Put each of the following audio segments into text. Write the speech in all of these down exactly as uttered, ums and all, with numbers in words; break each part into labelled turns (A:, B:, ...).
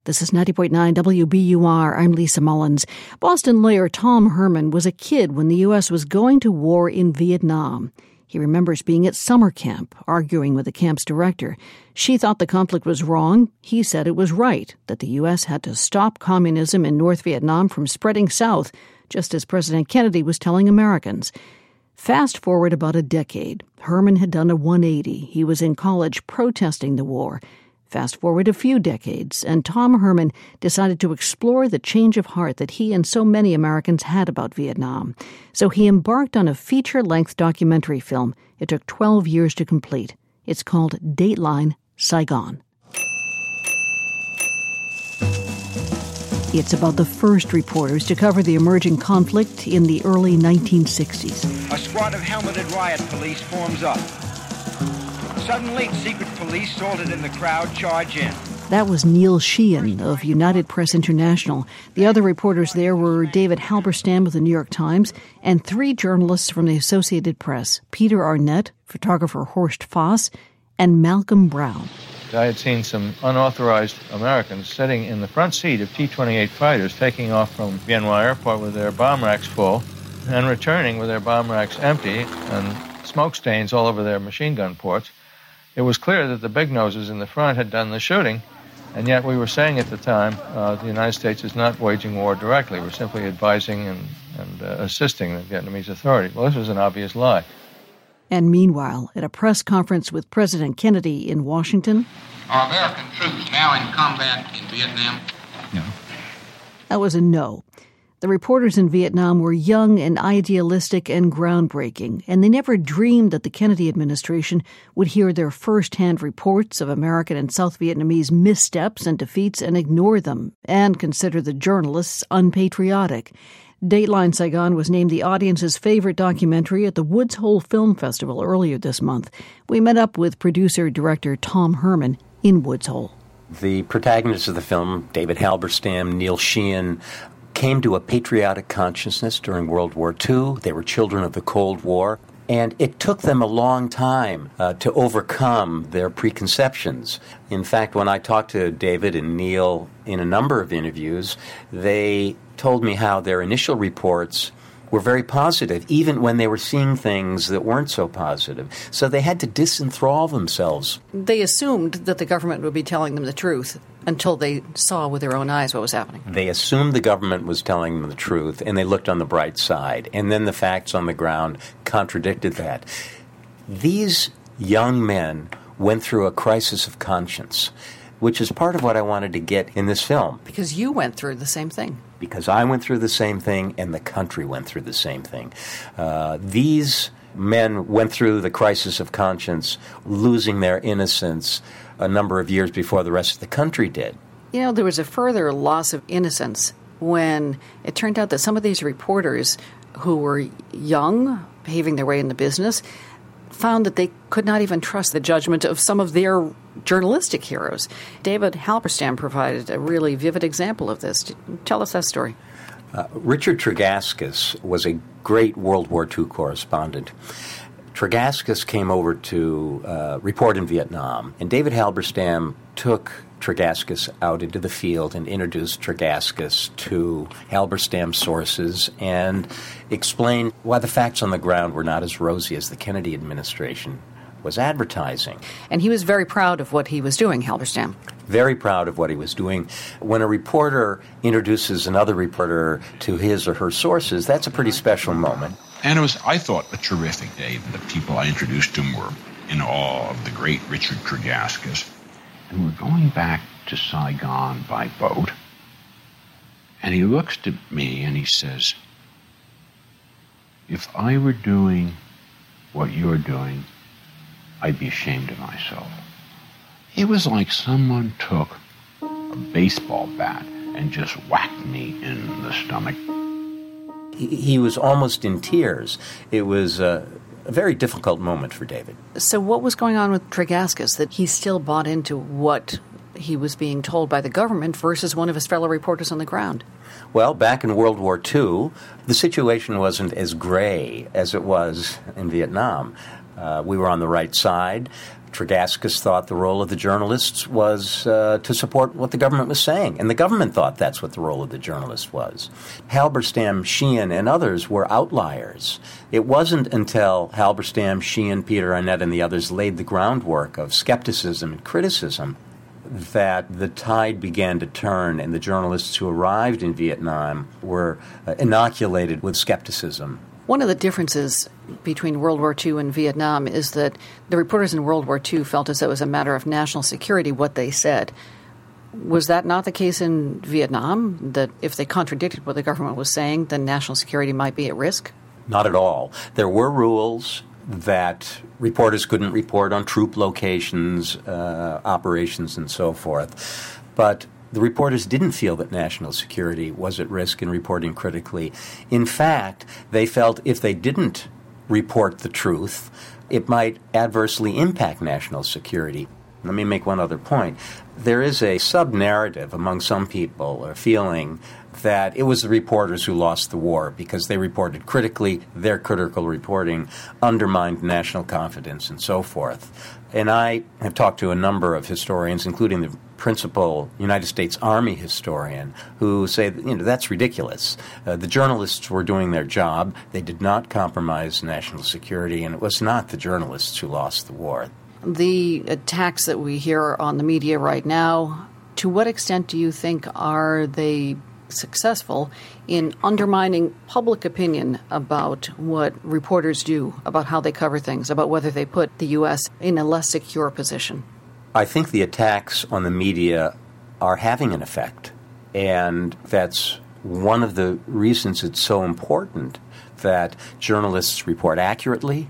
A: This is ninety point nine W B U R. I'm Lisa Mullins. Boston lawyer Tom Herman was a kid when the U S was going to war in Vietnam. He remembers being at summer camp, arguing with the camp's director. She thought the conflict was wrong. He said it was right, that the U S had to stop communism in North Vietnam from spreading south, just as President Kennedy was telling Americans. Fast forward about a decade. Herman had done a one eighty. He was in college protesting the war. Fast forward a few decades, and Tom Herman decided to explore the change of heart that he and so many Americans had about Vietnam. So he embarked on a feature-length documentary film. It took twelve years to complete. It's called Dateline Saigon. It's about the first reporters to cover the emerging conflict in the early nineteen sixties.
B: A squad of helmeted riot police forms up. Suddenly, secret police, sorted in the crowd, charge in.
A: That was Neil Sheehan of United Press International. The other reporters there were David Halberstam of the New York Times and three journalists from the Associated Press, Peter Arnett, photographer Horst Foss, and Malcolm Brown.
C: I had seen some unauthorized Americans sitting in the front seat of T twenty-eight fighters taking off from Bien Hoa Airport with their bomb racks full and returning with their bomb racks empty and smoke stains all over their machine gun ports. It was clear that the big noses in the front had done the shooting, and yet we were saying at the time uh, the United States is not waging war directly. We're simply advising and, and uh, assisting the Vietnamese authority. Well, this was an obvious lie.
A: And meanwhile, at a press conference with President Kennedy in Washington...
D: Are American troops now in combat in Vietnam?
C: No.
A: That was a no. The reporters in Vietnam were young and idealistic and groundbreaking, and they never dreamed that the Kennedy administration would hear their first-hand reports of American and South Vietnamese missteps and defeats and ignore them, and consider the journalists unpatriotic. Dateline Saigon was named the audience's favorite documentary at the Woods Hole Film Festival earlier this month. We met up with producer-director Tom Herman in Woods Hole.
E: The protagonists of the film, David Halberstam, Neil Sheehan, came to a patriotic consciousness during World War Two. They were children of the Cold War. And it took them a long time uh, to overcome their preconceptions. In fact, when I talked to David and Neil in a number of interviews, they told me how their initial reports were very positive, even when they were seeing things that weren't so positive. So they had to disenthrall themselves.
A: They assumed that the government would be telling them the truth until they saw with their own eyes what was happening.
E: They assumed the government was telling them the truth, and they looked on the bright side. And then the facts on the ground contradicted that. These young men went through a crisis of conscience, which is part of what I wanted to get in this film.
A: Because you went through the same thing.
E: Because I went through the same thing, and the country went through the same thing. Uh, these men went through the crisis of conscience, losing their innocence a number of years before the rest of the country did.
A: You know, there was a further loss of innocence when it turned out that some of these reporters who were young, paving their way in the business, found that they could not even trust the judgment of some of their journalistic heroes. David Halberstam provided a really vivid example of this. Tell us that story.
E: Uh, Richard Tregaskis was a great World War Two correspondent. Tregaskis came over to uh, report in Vietnam, and David Halberstam took Tregaskis out into the field and introduced Tregaskis to Halberstam's sources and explained why the facts on the ground were not as rosy as the Kennedy administration was advertising.
A: And he was very proud of what he was doing, Halberstam.
E: Very proud of what he was doing. When a reporter introduces another reporter to his or her sources, that's a pretty special moment.
F: And it was, I thought, a terrific day. The people I introduced him were in awe of the great Richard Tregaskis. And we're going back to Saigon by boat. And he looks at me and he says, if I were doing what you're doing, I'd be ashamed of myself. It was like someone took a baseball bat and just whacked me in the stomach.
E: He, he was almost in tears. It was uh, a very difficult moment for David.
A: So what was going on with Tregaskis that he still bought into what he was being told by the government versus one of his fellow reporters on the ground?
E: Well, back in World War Two, the situation wasn't as gray as it was in Vietnam. Uh, we were on the right side. Tregaskis thought the role of the journalists was uh, to support what the government was saying, and the government thought that's what the role of the journalist was. Halberstam, Sheehan, and others were outliers. It wasn't until Halberstam, Sheehan, Peter Arnett, and the others laid the groundwork of skepticism and criticism that the tide began to turn, and the journalists who arrived in Vietnam were uh, inoculated with skepticism.
A: One of the differences between World War Two and Vietnam is that the reporters in World War Two felt as though it was a matter of national security what they said. Was that not the case in Vietnam, that if they contradicted what the government was saying, then national security might be at risk?
E: Not at all. There were rules that reporters couldn't report on troop locations, uh, operations, and so forth. But the reporters didn't feel that national security was at risk in reporting critically. In fact, they felt if they didn't report the truth, it might adversely impact national security. Let me make one other point. There is a sub-narrative among some people, a feeling that it was the reporters who lost the war because they reported critically, their critical reporting undermined national confidence and so forth. And I have talked to a number of historians, including the principal United States Army historian, who say that, you know, that's ridiculous. Uh, the journalists were doing their job. They did not compromise national security, and it was not the journalists who lost the war.
A: The attacks that we hear on the media right now, to what extent do you think are they successful in undermining public opinion about what reporters do, about how they cover things, about whether they put the U S in a less secure position?
E: I think the attacks on the media are having an effect, and that's one of the reasons it's so important that journalists report accurately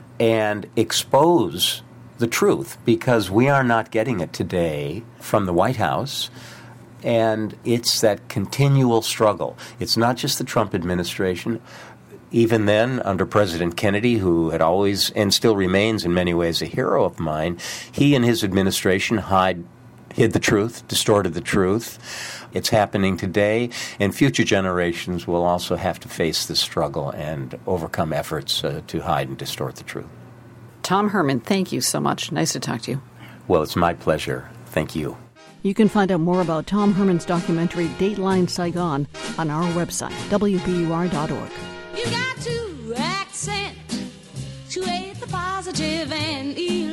E: and expose the truth, because we are not getting it today from the White House. And it's that continual struggle. It's not just the Trump administration. Even then, under President Kennedy, who had always and still remains in many ways a hero of mine, he and his administration hide, hid the truth, distorted the truth. It's happening today, and future generations will also have to face this struggle and overcome efforts uh, to hide and distort the truth.
A: Tom Herman, thank you so much. Nice to talk to you.
E: Well, it's my pleasure. Thank you.
A: You can find out more about Tom Herman's documentary, Dateline Saigon, on our website, W B U R dot org.
G: You got to accent, to aid the positive and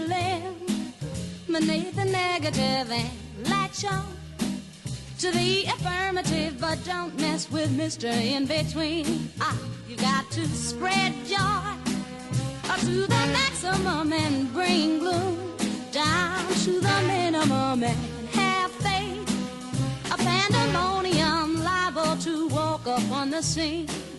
G: eliminate the negative and latch on to the affirmative, but don't mess with Mister In Between. Ah, you got to spread joy up to the maximum and bring gloom down to the minimum and have faith. A pandemonium liable to walk up on the scene.